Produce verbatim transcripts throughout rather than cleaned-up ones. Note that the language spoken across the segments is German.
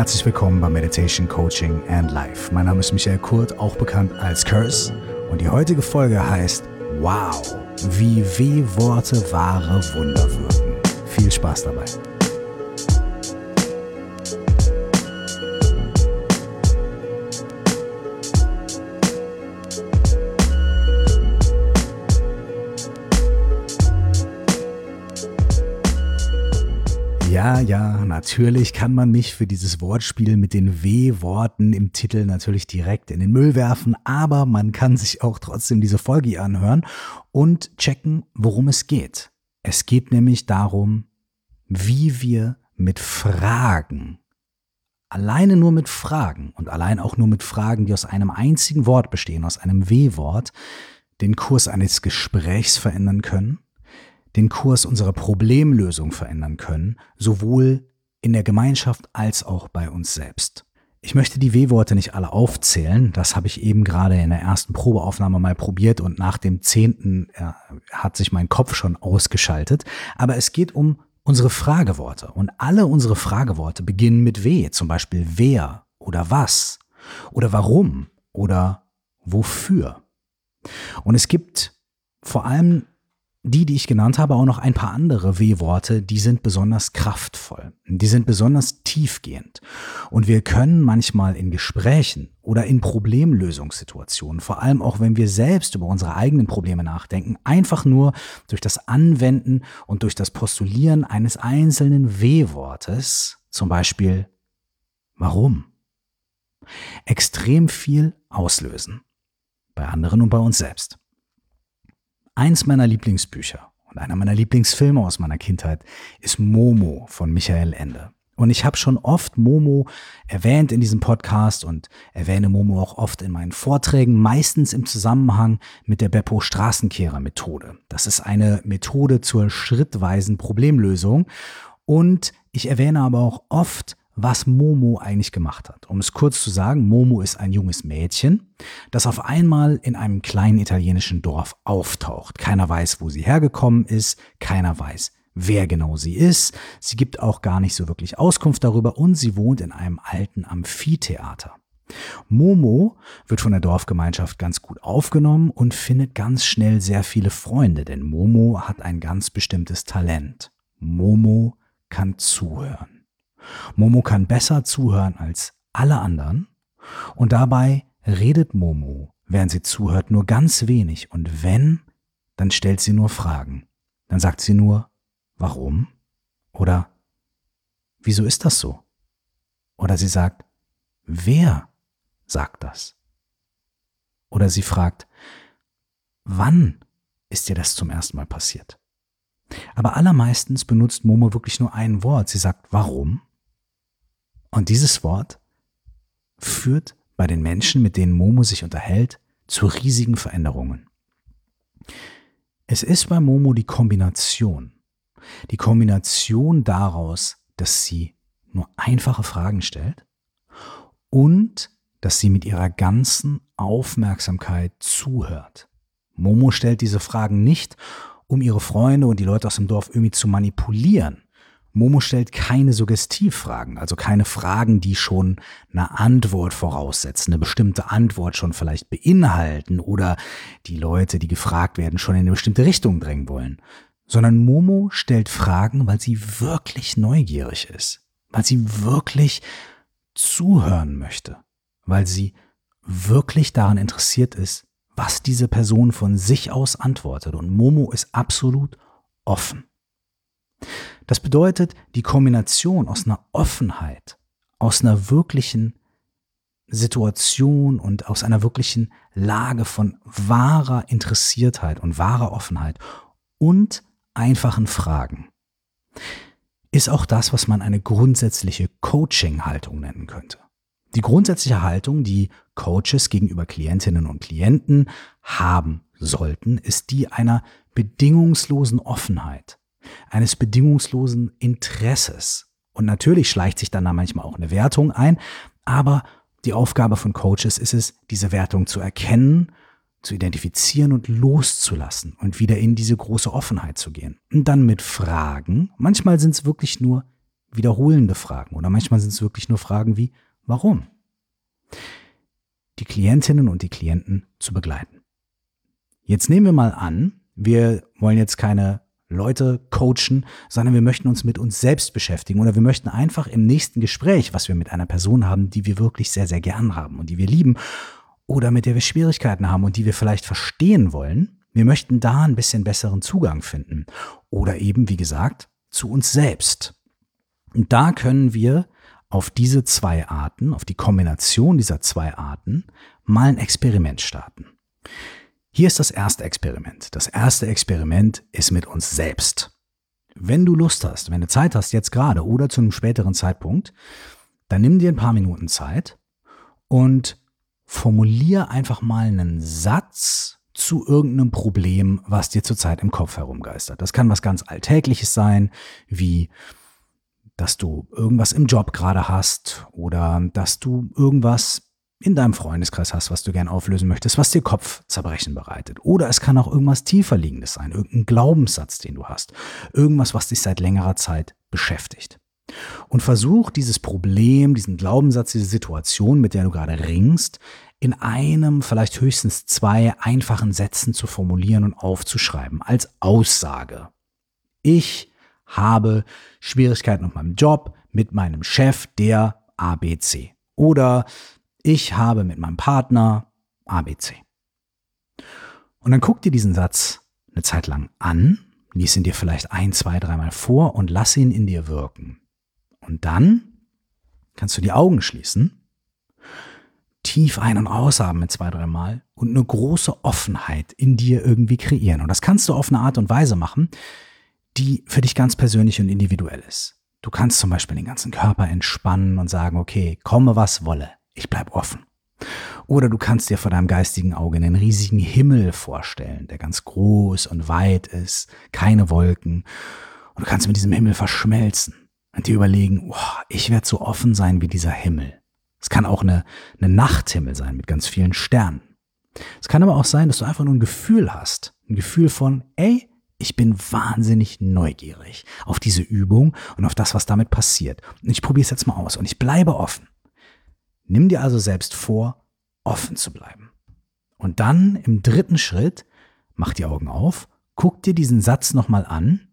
Herzlich willkommen bei Meditation, Coaching and Life. Mein Name ist Michael Kurt, auch bekannt als Curse. Und die heutige Folge heißt Wow, wie W-Worte wahre Wunder wirken. Viel Spaß dabei. Ja, ja, natürlich kann man mich für dieses Wortspiel mit den W-Worten im Titel natürlich direkt in den Müll werfen, aber man kann sich auch trotzdem diese Folge hier anhören und checken, worum es geht. Es geht nämlich darum, wie wir mit Fragen, alleine nur mit Fragen und allein auch nur mit Fragen, die aus einem einzigen Wort bestehen, aus einem W-Wort, den Kurs eines Gesprächs verändern können, den Kurs unserer Problemlösung verändern können, sowohl in der Gemeinschaft als auch bei uns selbst. Ich möchte die W-Worte nicht alle aufzählen, das habe ich eben gerade in der ersten Probeaufnahme mal probiert und nach dem zehnten äh, hat sich mein Kopf schon ausgeschaltet, aber es geht um unsere Frageworte und alle unsere Frageworte beginnen mit W, zum Beispiel wer oder was oder warum oder wofür. Und es gibt vor allem die, die ich genannt habe, auch noch ein paar andere W-Worte, die sind besonders kraftvoll. Die sind besonders tiefgehend. Und wir können manchmal in Gesprächen oder in Problemlösungssituationen, vor allem auch wenn wir selbst über unsere eigenen Probleme nachdenken, einfach nur durch das Anwenden und durch das Postulieren eines einzelnen W-Wortes, zum Beispiel warum, extrem viel auslösen. Bei anderen und bei uns selbst. Eins meiner Lieblingsbücher und einer meiner Lieblingsfilme aus meiner Kindheit ist Momo von Michael Ende. Und ich habe schon oft Momo erwähnt in diesem Podcast und erwähne Momo auch oft in meinen Vorträgen, meistens im Zusammenhang mit der Beppo-Straßenkehrer-Methode. Das ist eine Methode zur schrittweisen Problemlösung und ich erwähne aber auch oft, was Momo eigentlich gemacht hat. Um es kurz zu sagen, Momo ist ein junges Mädchen, das auf einmal in einem kleinen italienischen Dorf auftaucht. Keiner weiß, wo sie hergekommen ist, keiner weiß, wer genau sie ist. Sie gibt auch gar nicht so wirklich Auskunft darüber und sie wohnt in einem alten Amphitheater. Momo wird von der Dorfgemeinschaft ganz gut aufgenommen und findet ganz schnell sehr viele Freunde, denn Momo hat ein ganz bestimmtes Talent. Momo kann zuhören. Momo kann besser zuhören als alle anderen und dabei redet Momo, während sie zuhört, nur ganz wenig und wenn, dann stellt sie nur Fragen. Dann sagt sie nur, warum? Oder wieso ist das so? Oder sie sagt, wer sagt das? Oder sie fragt, wann ist dir das zum ersten Mal passiert? Aber allermeistens benutzt Momo wirklich nur ein Wort. Sie sagt, warum? Und dieses Wort führt bei den Menschen, mit denen Momo sich unterhält, zu riesigen Veränderungen. Es ist bei Momo die Kombination. Die Kombination daraus, dass sie nur einfache Fragen stellt und dass sie mit ihrer ganzen Aufmerksamkeit zuhört. Momo stellt diese Fragen nicht, um ihre Freunde und die Leute aus dem Dorf irgendwie zu manipulieren. Momo stellt keine Suggestivfragen, also keine Fragen, die schon eine Antwort voraussetzen, eine bestimmte Antwort schon vielleicht beinhalten oder die Leute, die gefragt werden, schon in eine bestimmte Richtung drängen wollen. Sondern Momo stellt Fragen, weil sie wirklich neugierig ist, weil sie wirklich zuhören möchte, weil sie wirklich daran interessiert ist, was diese Person von sich aus antwortet. Und Momo ist absolut offen. Das bedeutet, die Kombination aus einer Offenheit, aus einer wirklichen Situation und aus einer wirklichen Lage von wahrer Interessiertheit und wahrer Offenheit und einfachen Fragen ist auch das, was man eine grundsätzliche Coaching-Haltung nennen könnte. Die grundsätzliche Haltung, die Coaches gegenüber Klientinnen und Klienten haben sollten, ist die einer bedingungslosen Offenheit, eines bedingungslosen Interesses. Und natürlich schleicht sich dann da manchmal auch eine Wertung ein, aber die Aufgabe von Coaches ist es, diese Wertung zu erkennen, zu identifizieren und loszulassen und wieder in diese große Offenheit zu gehen. Und dann mit Fragen, manchmal sind es wirklich nur wiederholende Fragen oder manchmal sind es wirklich nur Fragen wie warum? Die Klientinnen und die Klienten zu begleiten. Jetzt nehmen wir mal an, wir wollen jetzt keine Leute coachen, sondern wir möchten uns mit uns selbst beschäftigen oder wir möchten einfach im nächsten Gespräch, was wir mit einer Person haben, die wir wirklich sehr, sehr gern haben und die wir lieben oder mit der wir Schwierigkeiten haben und die wir vielleicht verstehen wollen, wir möchten da ein bisschen besseren Zugang finden oder eben, wie gesagt, zu uns selbst. Und da können wir auf diese zwei Arten, auf die Kombination dieser zwei Arten mal ein Experiment starten. Hier ist das erste Experiment. Das erste Experiment ist mit uns selbst. Wenn du Lust hast, wenn du Zeit hast, jetzt gerade oder zu einem späteren Zeitpunkt, dann nimm dir ein paar Minuten Zeit und formulier einfach mal einen Satz zu irgendeinem Problem, was dir zurzeit im Kopf herumgeistert. Das kann was ganz Alltägliches sein, wie dass du irgendwas im Job gerade hast oder dass du irgendwas in deinem Freundeskreis hast, was du gern auflösen möchtest, was dir Kopfzerbrechen bereitet. Oder es kann auch irgendwas tieferliegendes sein, irgendein Glaubenssatz, den du hast. Irgendwas, was dich seit längerer Zeit beschäftigt. Und versuch dieses Problem, diesen Glaubenssatz, diese Situation, mit der du gerade ringst, in einem, vielleicht höchstens zwei einfachen Sätzen zu formulieren und aufzuschreiben, als Aussage. Ich habe Schwierigkeiten auf meinem Job mit meinem Chef, der A B C. Oder ich habe mit meinem Partner A B C. Und dann guck dir diesen Satz eine Zeit lang an, lies ihn dir vielleicht ein, zwei, dreimal vor und lass ihn in dir wirken. Und dann kannst du die Augen schließen, tief ein- und ausatmen mit zwei, dreimal und eine große Offenheit in dir irgendwie kreieren. Und das kannst du auf eine Art und Weise machen, die für dich ganz persönlich und individuell ist. Du kannst zum Beispiel den ganzen Körper entspannen und sagen, okay, komme was wolle, ich bleib offen. Oder du kannst dir vor deinem geistigen Auge einen riesigen Himmel vorstellen, der ganz groß und weit ist, keine Wolken. Und du kannst mit diesem Himmel verschmelzen und dir überlegen, oh, ich werde so offen sein wie dieser Himmel. Es kann auch eine, eine Nachthimmel sein mit ganz vielen Sternen. Es kann aber auch sein, dass du einfach nur ein Gefühl hast. Ein Gefühl von, ey, ich bin wahnsinnig neugierig auf diese Übung und auf das, was damit passiert. Und ich probiere es jetzt mal aus und ich bleibe offen. Nimm dir also selbst vor, offen zu bleiben. Und dann im dritten Schritt, mach die Augen auf, guck dir diesen Satz nochmal an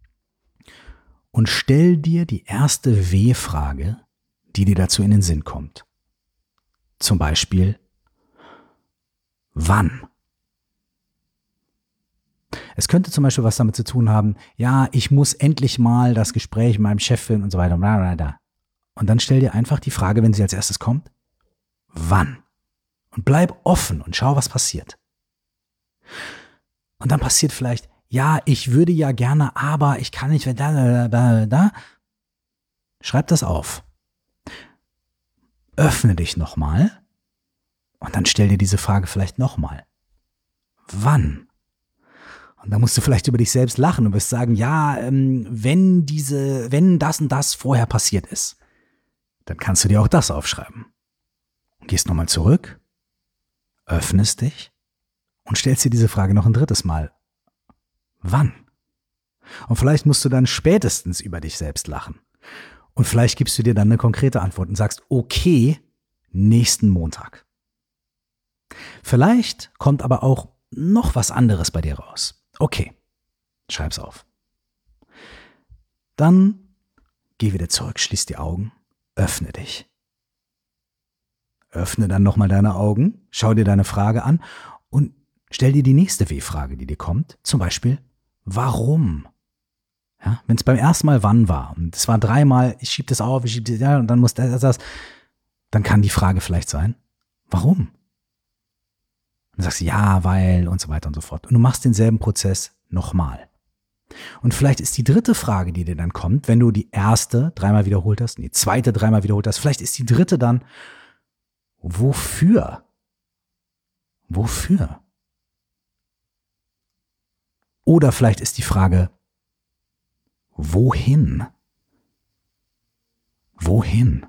und stell dir die erste W-Frage, die dir dazu in den Sinn kommt. Zum Beispiel, wann? Es könnte zum Beispiel was damit zu tun haben, ja, ich muss endlich mal das Gespräch mit meinem Chef führen und so weiter. Und dann stell dir einfach die Frage, wenn sie als erstes kommt, wann? Und bleib offen und schau, was passiert. Und dann passiert vielleicht, ja, ich würde ja gerne, aber ich kann nicht, da, da, da, da. Schreib das auf. Öffne dich nochmal und dann stell dir diese Frage vielleicht nochmal. Wann? Und da musst du vielleicht über dich selbst lachen und wirst sagen, ja, ähm, wenn diese, wenn das und das vorher passiert ist, dann kannst du dir auch das aufschreiben. Gehst nochmal zurück, öffnest dich und stellst dir diese Frage noch ein drittes Mal. Wann? Und vielleicht musst du dann spätestens über dich selbst lachen. Und vielleicht gibst du dir dann eine konkrete Antwort und sagst, okay, nächsten Montag. Vielleicht kommt aber auch noch was anderes bei dir raus. Okay, schreib's auf. Dann geh wieder zurück, schließ die Augen, öffne dich. Öffne dann nochmal deine Augen, schau dir deine Frage an und stell dir die nächste W-Frage, die dir kommt. Zum Beispiel, warum? Ja, wenn es beim ersten Mal wann war und es war dreimal, ich schieb das auf, ich schieb das, ja, und dann muss das, das, das, dann kann die Frage vielleicht sein, warum? Und du sagst, ja, weil und so weiter und so fort. Und du machst denselben Prozess nochmal. Und vielleicht ist die dritte Frage, die dir dann kommt, wenn du die erste dreimal wiederholt hast und die zweite dreimal wiederholt hast, vielleicht ist die dritte dann, wofür? Wofür? Oder vielleicht ist die Frage, wohin? Wohin?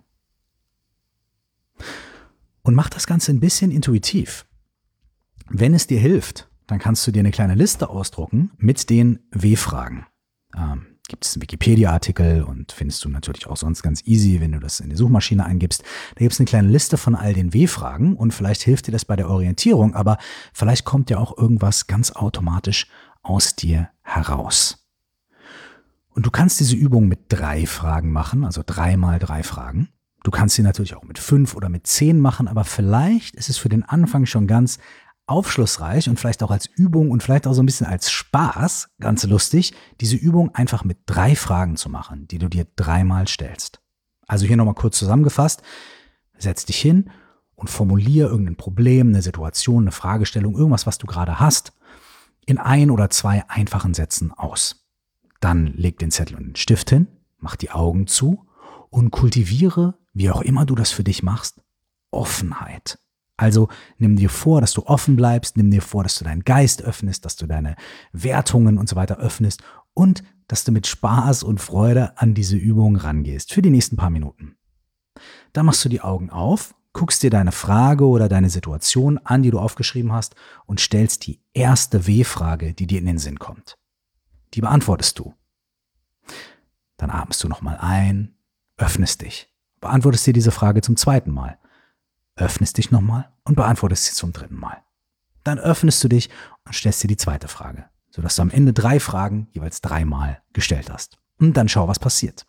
Und mach das Ganze ein bisschen intuitiv. Wenn es dir hilft, dann kannst du dir eine kleine Liste ausdrucken mit den W-Fragen. Ähm, gibt es einen Wikipedia-Artikel und findest du natürlich auch sonst ganz easy, wenn du das in die Suchmaschine eingibst. Da gibt es eine kleine Liste von all den W-Fragen und vielleicht hilft dir das bei der Orientierung, aber vielleicht kommt ja auch irgendwas ganz automatisch aus dir heraus. Und du kannst diese Übung mit drei Fragen machen, also drei mal drei Fragen. Du kannst sie natürlich auch mit fünf oder mit zehn machen, aber vielleicht ist es für den Anfang schon ganz aufschlussreich und vielleicht auch als Übung und vielleicht auch so ein bisschen als Spaß, ganz lustig, diese Übung einfach mit drei Fragen zu machen, die du dir dreimal stellst. Also hier nochmal kurz zusammengefasst, setz dich hin und formulier irgendein Problem, eine Situation, eine Fragestellung, irgendwas, was du gerade hast, in ein oder zwei einfachen Sätzen aus. Dann leg den Zettel und den Stift hin, mach die Augen zu und kultiviere, wie auch immer du das für dich machst, Offenheit. Also nimm dir vor, dass du offen bleibst, nimm dir vor, dass du deinen Geist öffnest, dass du deine Wertungen und so weiter öffnest und dass du mit Spaß und Freude an diese Übung rangehst für die nächsten paar Minuten. Dann machst du die Augen auf, guckst dir deine Frage oder deine Situation an, die du aufgeschrieben hast und stellst die erste W-Frage, die dir in den Sinn kommt. Die beantwortest du. Dann atmest du nochmal ein, öffnest dich, beantwortest dir diese Frage zum zweiten Mal. Öffnest dich nochmal und beantwortest sie zum dritten Mal. Dann öffnest du dich und stellst dir die zweite Frage, sodass du am Ende drei Fragen jeweils dreimal gestellt hast. Und dann schau, was passiert.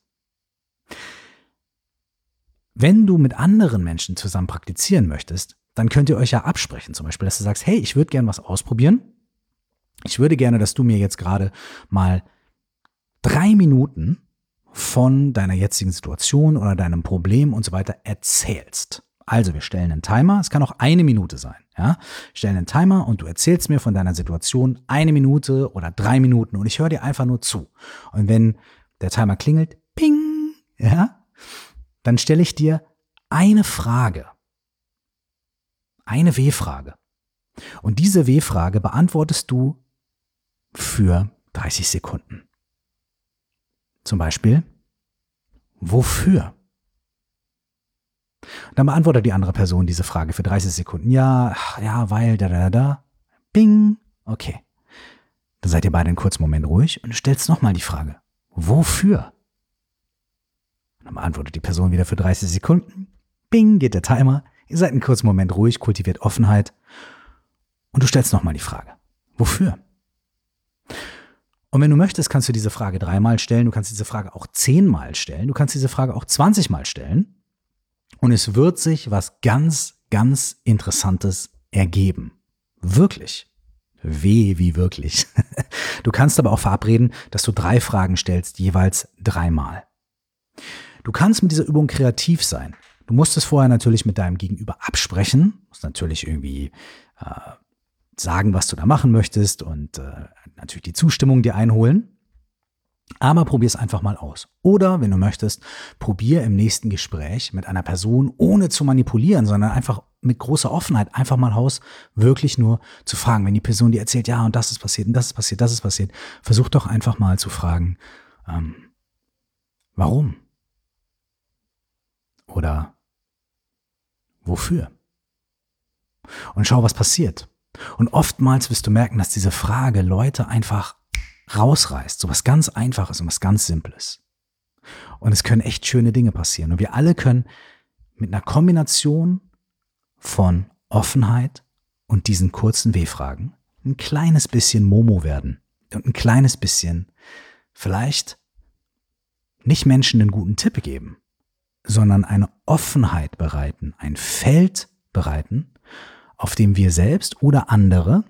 Wenn du mit anderen Menschen zusammen praktizieren möchtest, dann könnt ihr euch ja absprechen. Zum Beispiel, dass du sagst, hey, ich würde gerne was ausprobieren. Ich würde gerne, dass du mir jetzt gerade mal drei Minuten von deiner jetzigen Situation oder deinem Problem und so weiter erzählst. Also wir stellen einen Timer, es kann auch eine Minute sein. Ja? Stellen einen Timer und du erzählst mir von deiner Situation eine Minute oder drei Minuten und ich höre dir einfach nur zu. Und wenn der Timer klingelt, ping, ja, dann stelle ich dir eine Frage. Eine W-Frage. Und diese W-Frage beantwortest du für dreißig Sekunden. Zum Beispiel, wofür? Dann beantwortet die andere Person diese Frage für dreißig Sekunden. Ja, ja, weil, da, da, da. Bing. Okay. Dann seid ihr beide einen kurzen Moment ruhig und du stellst nochmal die Frage. Wofür? Und dann beantwortet die Person wieder für dreißig Sekunden. Bing, geht der Timer. Ihr seid einen kurzen Moment ruhig, kultiviert Offenheit. Und du stellst nochmal die Frage. Wofür? Und wenn du möchtest, kannst du diese Frage dreimal stellen. Du kannst diese Frage auch zehnmal stellen. Du kannst diese Frage auch zwanzigmal stellen. Und es wird sich was ganz, ganz Interessantes ergeben. Wirklich. Weh, wie wirklich. Du kannst aber auch verabreden, dass du drei Fragen stellst, jeweils dreimal. Du kannst mit dieser Übung kreativ sein. Du musst es vorher natürlich mit deinem Gegenüber absprechen. Du musst natürlich irgendwie äh, sagen, was du da machen möchtest und äh, natürlich die Zustimmung dir einholen. Aber probier es einfach mal aus. Oder, wenn du möchtest, probier im nächsten Gespräch mit einer Person, ohne zu manipulieren, sondern einfach mit großer Offenheit, einfach mal aus, wirklich nur zu fragen. Wenn die Person dir erzählt, ja, und das ist passiert, und das ist passiert, das ist passiert, versuch doch einfach mal zu fragen, ähm, warum? Oder wofür? Und schau, was passiert. Und oftmals wirst du merken, dass diese Frage Leute einfach rausreißt. So was ganz Einfaches und was ganz Simples. Und es können echt schöne Dinge passieren. Und wir alle können mit einer Kombination von Offenheit und diesen kurzen W-Fragen ein kleines bisschen Momo werden. Und ein kleines bisschen vielleicht nicht Menschen einen guten Tipp geben, sondern eine Offenheit bereiten, ein Feld bereiten, auf dem wir selbst oder andere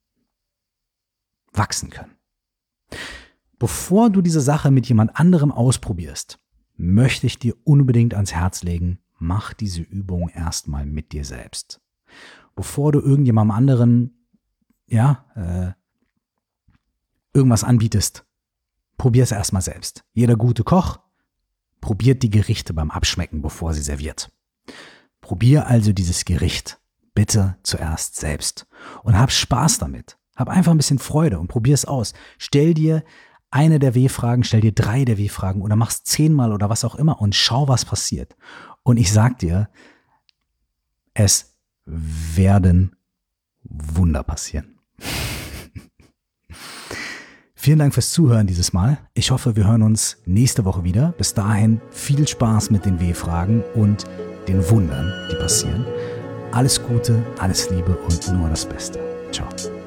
wachsen können. Bevor du diese Sache mit jemand anderem ausprobierst, möchte ich dir unbedingt ans Herz legen, mach diese Übung erstmal mit dir selbst. Bevor du irgendjemandem anderen, ja, äh, irgendwas anbietest, probier es erstmal selbst. Jeder gute Koch probiert die Gerichte beim Abschmecken, bevor sie serviert. Probier also dieses Gericht bitte zuerst selbst und hab Spaß damit. Hab einfach ein bisschen Freude und probier es aus. Stell dir eine der W-Fragen, stell dir drei der W-Fragen oder mach's zehnmal oder was auch immer und schau, was passiert. Und ich sag dir, es werden Wunder passieren. Vielen Dank fürs Zuhören dieses Mal. Ich hoffe, wir hören uns nächste Woche wieder. Bis dahin viel Spaß mit den W-Fragen und den Wundern, die passieren. Alles Gute, alles Liebe und nur das Beste. Ciao.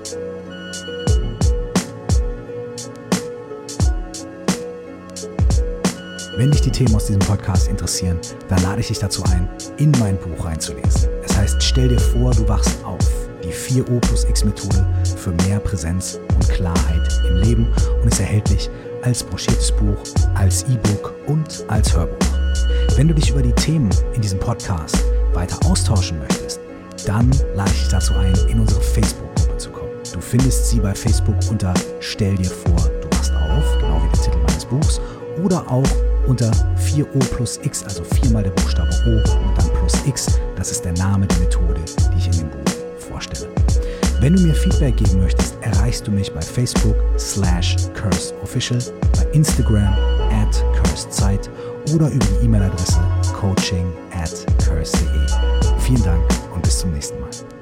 Wenn dich die Themen aus diesem Podcast interessieren, dann lade ich dich dazu ein, in mein Buch reinzulesen. Es heißt, stell dir vor, du wachst auf. Die vier O plus X Methode für mehr Präsenz und Klarheit im Leben und ist erhältlich als broschiertes Buch, als E-Book und als Hörbuch. Wenn du dich über die Themen in diesem Podcast weiter austauschen möchtest, dann lade ich dich dazu ein, in unsere Facebook-Gruppe zu kommen. Du findest sie bei Facebook unter Stell dir vor, du wachst auf, genau wie der Titel meines Buchs, oder auch unter vier O plus X, also viermal der Buchstabe O und dann plus X. Das ist der Name der Methode, die ich in dem Buch vorstelle. Wenn du mir Feedback geben möchtest, erreichst du mich bei Facebook slash cursedofficial, bei Instagram at cursedezeit oder über die E-Mail-Adresse coaching at curse punkt de. Vielen Dank und bis zum nächsten Mal.